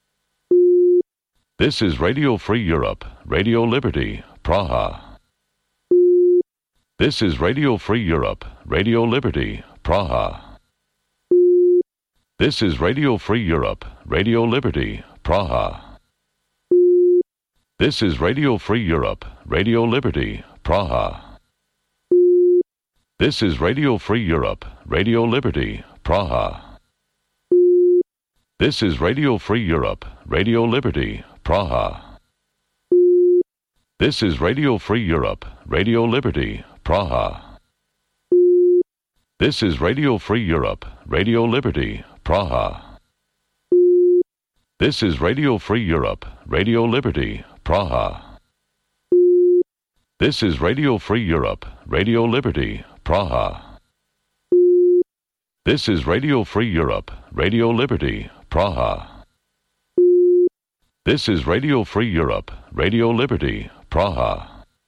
This is Radio Free Europe, Radio Liberty, Praha. This is Radio Free Europe, Radio Liberty, Praha. This is Radio Free Europe, Radio Liberty, Praha. This is Radio Free Europe, Radio Liberty, Praha. This is Radio Free Europe, Radio Liberty, Praha. This is Radio Free Europe, Radio Liberty, Praha. This is Radio Free Europe, Radio Liberty, Praha. This is Radio Free Europe, Radio Liberty, Praha. This is Radio Free Europe, Radio Liberty, Praha. This is Radio Free Europe, Radio Liberty, Praha. This is Radio Free Europe, Radio Liberty, Praha. This is Radio Free Europe, Radio Liberty, Praha.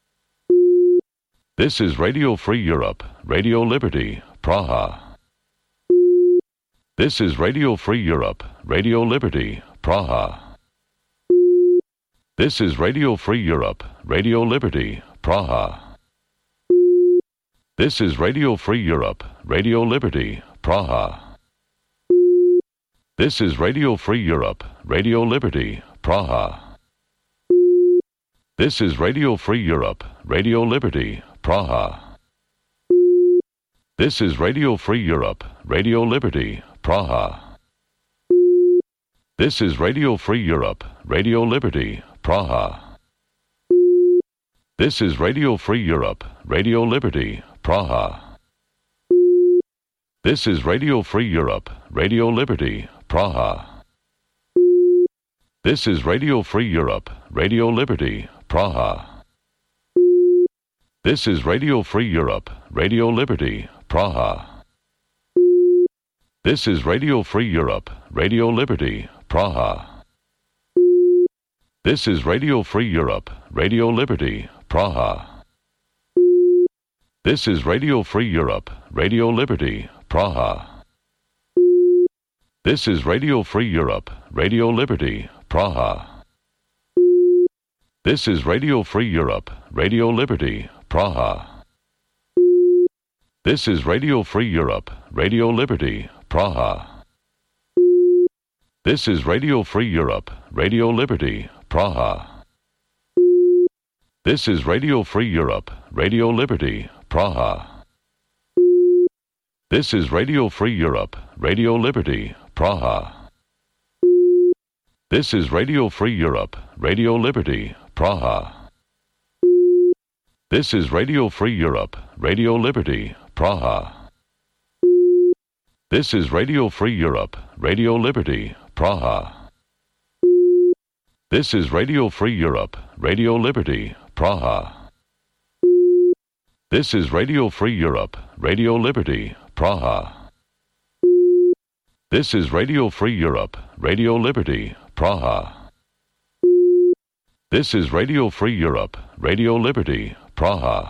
This is Radio Free Europe, Radio Liberty, Praha. This is Radio Free Europe, Radio Liberty, Praha. This is Radio Free Europe, Radio Liberty, Praha. This is Radio Free Europe, Radio Liberty, Praha. This is Radio Free Europe, Radio Liberty, Praha. This is Radio Free Europe, Radio Liberty, Praha. This is Radio Free Europe, Radio Liberty, Praha. This is Radio Free Europe, Radio Liberty, Praha. This is Radio Free Europe, Radio Liberty, Praha. This is Radio Free Europe, Radio Liberty, Praha. This is Radio Free Europe, Radio Liberty, Praha. This is Radio Free Europe, Radio Liberty, Praha. This is Radio Free Europe, Radio Liberty, Praha. This is Radio Free Europe, Radio Liberty, Praha. This is Radio Free Europe, Radio Liberty, Praha. This is Radio Free Europe, Radio Liberty, Praha. This is Radio Free Europe, Radio Liberty, Praha. This is Radio Free Europe, Radio Liberty, Praha. This is Radio Free Europe, Radio Liberty, Praha. This is Radio Free Europe, Radio Liberty, Praha. This is Radio Free Europe, Radio Liberty, Praha. This is Radio Free Europe, Radio Liberty, Praha. This is Radio Free Europe, Radio Liberty, Praha. This is Radio Free Europe, Radio Liberty, Praha. This is Radio Free Europe, Radio Liberty, Praha. This is Radio Free Europe, Radio Liberty, Praha. This is Radio Free Europe, Radio Liberty, Praha. This is Radio Free Europe, Radio Liberty, Praha.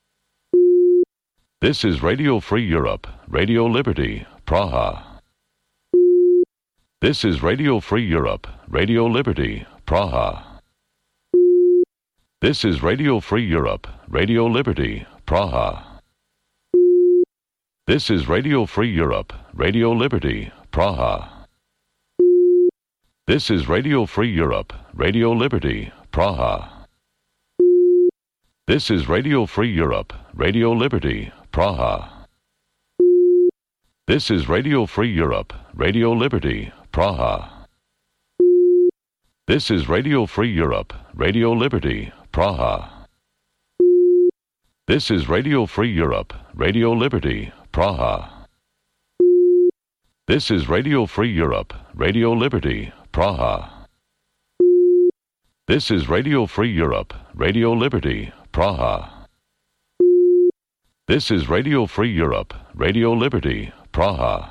This is Radio Free Europe, Radio Liberty, Praha. This is Radio Free Europe, Radio Liberty, Praha. This is Radio Free Europe, Radio Liberty, Praha. This is Radio Free Europe, Radio Liberty, Praha. This is Radio Free Europe, Radio Liberty, Praha. This is Radio Free Europe, Radio Liberty, Praha. This is Radio Free Europe, Radio Liberty, Praha. This is Radio Free Europe, Radio Liberty, Praha. This is Radio Free Europe, Radio Liberty, Praha. This is Radio Free Europe, Radio Liberty, Praha. This is Radio Free Europe, Radio Liberty, Praha. This is Radio Free Europe, Radio Liberty, Praha.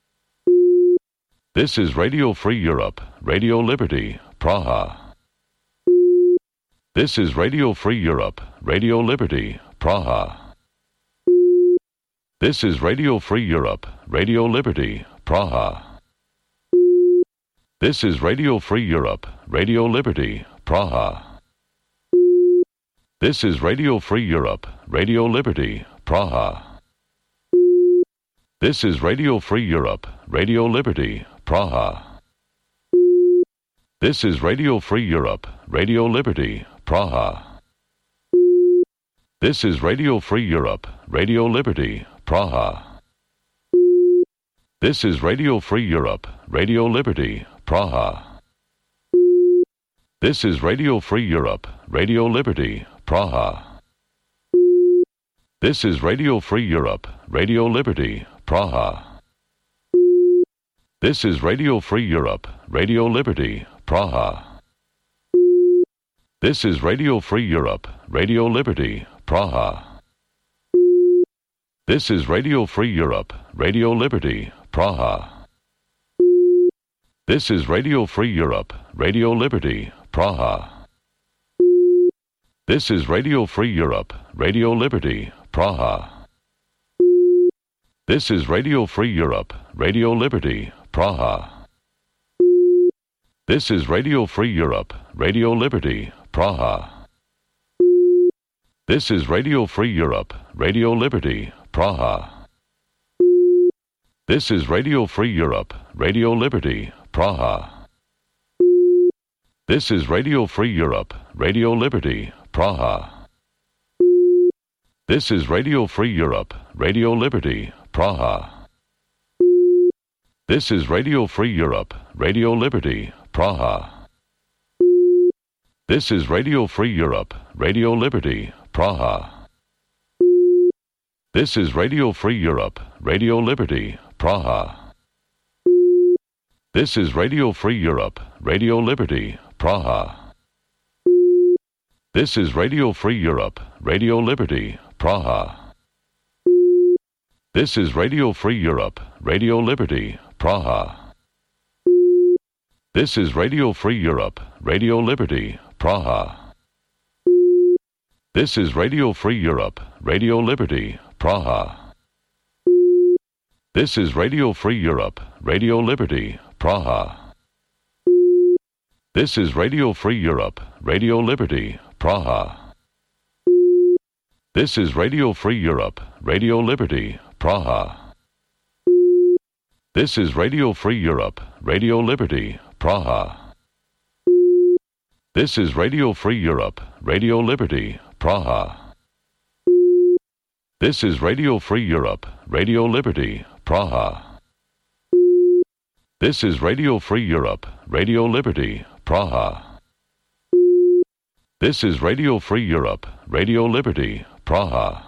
This is Radio Free Europe, Radio Liberty, Praha. This is Radio Free Europe, Radio Liberty, Praha. This is Radio Free Europe, Radio Liberty, Praha. This is Radio Free Europe, Radio Liberty, Praha. This is Radio Free Europe, Radio Liberty, Praha. This is Radio Free Europe, Radio Liberty, Praha. This is Radio Free Europe, Radio Liberty, Praha. This is Radio Free Europe, Radio Liberty, Praha. This is Radio Free Europe, Radio Liberty, Praha. This is Radio Free Europe, Radio Liberty, Praha. This is Radio Free Europe, Radio Liberty, Praha. This is Radio Free Europe, Radio Liberty, Praha. This is Radio Free Europe, Radio Liberty, Praha. This is Radio Free Europe, Radio Liberty, Praha. This is Radio Free Europe, Radio Liberty, Praha. This is Radio Free Europe, Radio Liberty, Praha. This is Radio Free Europe, Radio Liberty, Praha. This is Radio Free Europe, Radio Liberty, Praha. This is Radio Free Europe, Radio Liberty, Praha. This is Radio Free Europe, Radio Liberty, Praha. This is Radio Free Europe, Radio Liberty, Praha. This is Radio Free Europe, Radio Liberty, Praha. This is Radio Free Europe, Radio Liberty, Praha. This is Radio Free Europe, Radio Liberty, Praha. This is Radio Free Europe, Radio Liberty, Praha. This is Radio Free Europe, Radio Liberty, Praha. This is Radio Free Europe, Radio Liberty, Praha. This is Radio Free Europe, Radio Liberty, Praha. This is Radio Free Europe, Radio Liberty, Praha. This is Radio Free Europe, Radio Liberty, Praha. This is Radio Free Europe, Radio Liberty, Praha. This is Radio Free Europe, Radio Liberty, Praha. This is Radio Free Europe, Radio Liberty, Praha. This is Radio Free Europe, Radio Liberty, Praha. This is Radio Free Europe, Radio Liberty, Praha. This is Radio Free Europe, Radio Liberty, Praha. This is Radio Free Europe, Radio Liberty, Praha. This is Radio Free Europe, Radio Liberty, Praha.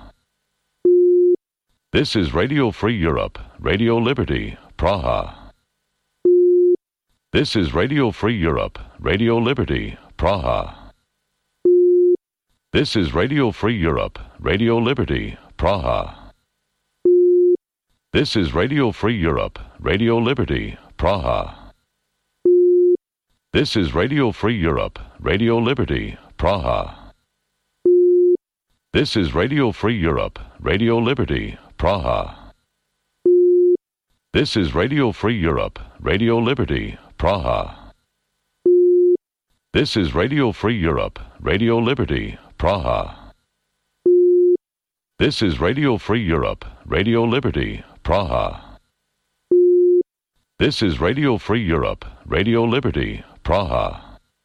This is Radio Free Europe, Radio Liberty, Praha. This is Radio Free Europe, Radio Liberty, Praha. This is Radio Free Europe, Radio Liberty, Praha. This is Radio Free Europe, Radio Liberty, Praha. This is Radio Free Europe, Radio Liberty, Praha. This is Radio Free Europe, Radio Liberty, Praha. This is Radio Free Europe, Radio Liberty, Praha. This is Radio Free Europe, Radio Liberty, Praha. This is Radio Free Europe, Radio Liberty, Praha. This is Radio Free Europe, Radio Liberty, Praha.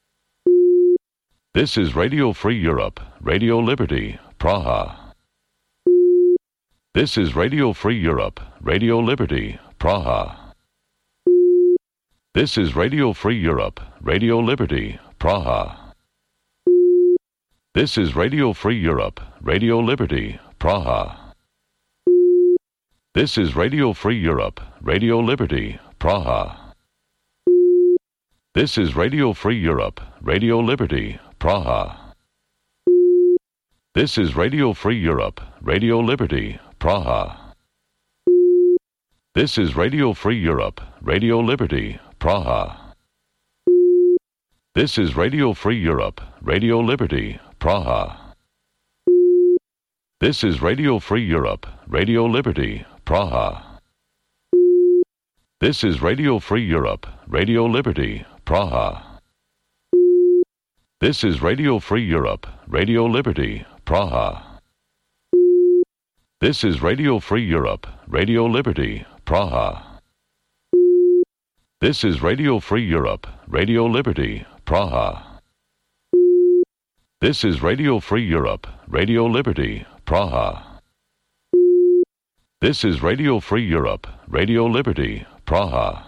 This is Radio Free Europe, Radio Liberty, Praha. This is Radio Free Europe, Radio Liberty, Praha. This is Radio Free Europe, Radio Liberty, Praha. This is Radio Free Europe, Radio Liberty, Praha. This is Radio Free Europe, Radio Liberty, Praha. This is Radio Free Europe, Radio Liberty, Praha. This is Radio Free Europe, Radio Liberty, Praha. This is Radio Free Europe, Radio Liberty, Praha. This is Radio Free Europe, Radio Liberty, Praha. This is Radio Free Europe, Radio Liberty, Praha. This is Radio Free Europe, Radio Liberty, Praha. This is Radio Free Europe, Radio Liberty, Praha. This is Radio Free Europe, Radio Liberty, Praha. This is Radio Free Europe, Radio Liberty, Praha. This is Radio Free Europe, Radio Liberty, Praha. This is Radio Free Europe, Radio Liberty, Praha.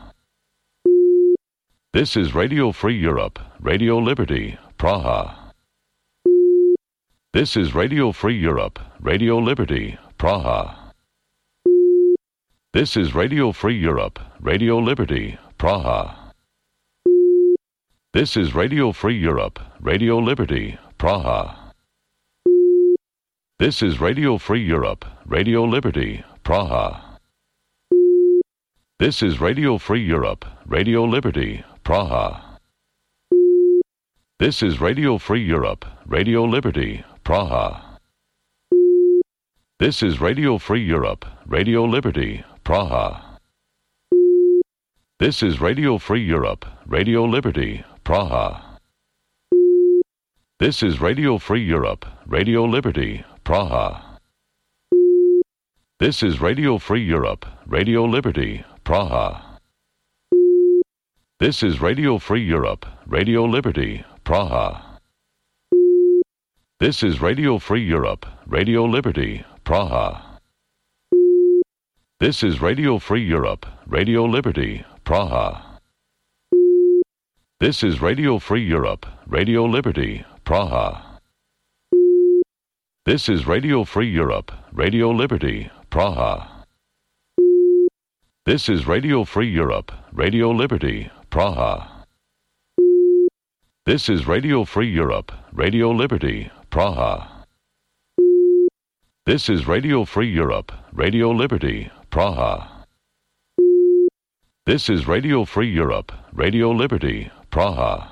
This is Radio Free Europe, Radio Liberty, Praha. This is Radio Free Europe, Radio Liberty, Praha. This is Radio Free Europe, Radio Liberty, Praha. This is Radio Free Europe, Radio Liberty, Praha. This is Radio Free Europe, Radio Liberty, Praha. This is Radio Free Europe, Radio Liberty, Praha. This is Radio Free Europe, Radio Liberty, Praha. This is Radio Free Europe, Radio Liberty, Praha. This is Radio Free Europe, Radio Liberty, Praha. This is Radio Free Europe, Radio Liberty, Praha. This is Radio Free Europe, Radio Liberty, Praha. This is Radio Free Europe, Radio Liberty, Praha. This is Radio Free Europe, Radio Liberty, Praha. This is Radio Free Europe, Radio Liberty, Praha. This is Radio Free Europe, Radio Liberty, Praha. This is Radio Free Europe, Radio Liberty, Praha. This is Radio Free Europe, Radio Liberty, Praha. This is Radio Free Europe, Radio Liberty, Praha. This is Radio Free Europe, Radio Liberty, Praha. This is Radio Free Europe, Radio Liberty, Praha.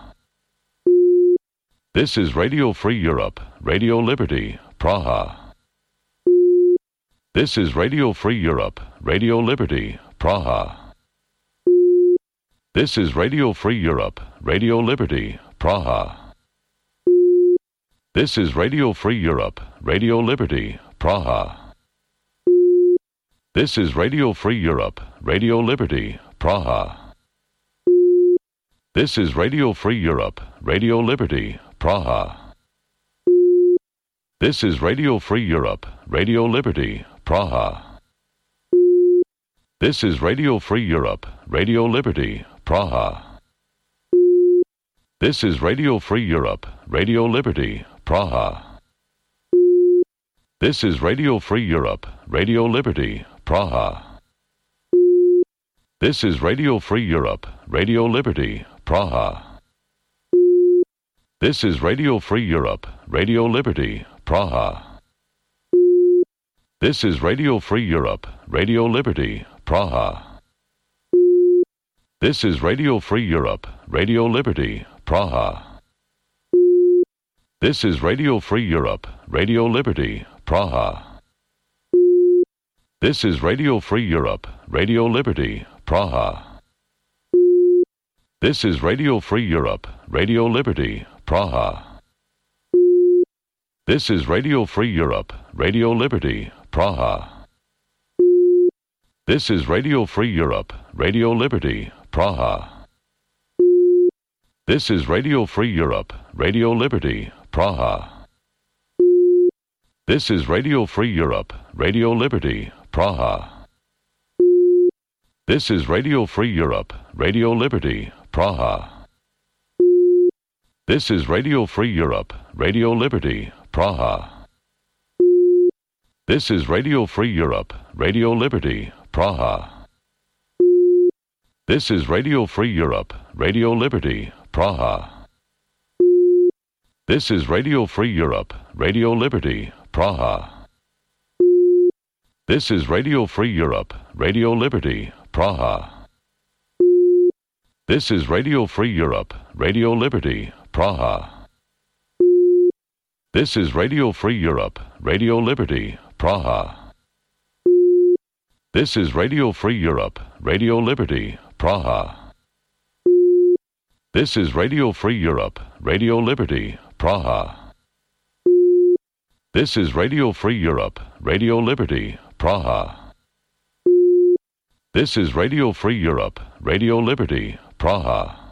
This is Radio Free Europe, Radio Liberty, Praha. This is Radio Free Europe, Radio Liberty, Praha. This is Radio Free Europe, Radio Liberty, Praha. This is Radio Free Europe, Radio Liberty, Praha. This is Radio Free Europe, Radio Liberty, Praha. This is Radio Free Europe, Radio Liberty, Praha. This is Radio Free Europe, Radio Liberty, Praha. This is Radio Free Europe, Radio Liberty, Praha. This is Radio Free Europe, Radio Liberty, Praha. This is Radio Free Europe, Radio Liberty, Praha. This is Radio Free Europe, Radio Liberty, Praha. This is Radio Free Europe, Radio Liberty, Praha. This is Radio Free Europe, Radio Liberty, Praha. This is Radio Free Europe, Radio Liberty, Praha. This is Radio Free Europe, Radio Liberty, Praha. This is Radio Free Europe, Radio Liberty, Praha. This is Radio Free Europe, Radio Liberty, Praha. This is Radio Free Europe, Radio Liberty, Praha. This is Radio Free Europe, Radio Liberty, Praha. This is Radio Free Europe, Radio Liberty, Praha. This is Radio Free Europe, Radio Liberty, Praha. This is Radio Free Europe, Radio Liberty, Praha. This is Radio Free Europe, Radio Liberty, Praha. This is Radio Free Europe, Radio Liberty, Praha. This is Radio Free Europe, Radio Liberty, Praha. This is Radio Free Europe, Radio Liberty, Praha. This is Radio Free Europe, Radio Liberty, Praha. This is Radio Free Europe, Radio Liberty, Praha. This is Radio Free Europe, Radio Liberty, Praha. This is Radio Free Europe, Radio Liberty, Praha. This is Radio Free Europe, Radio Liberty, Praha. This is Radio Free Europe, Radio Liberty, Praha. This is Radio Free Europe, Radio Liberty, Praha.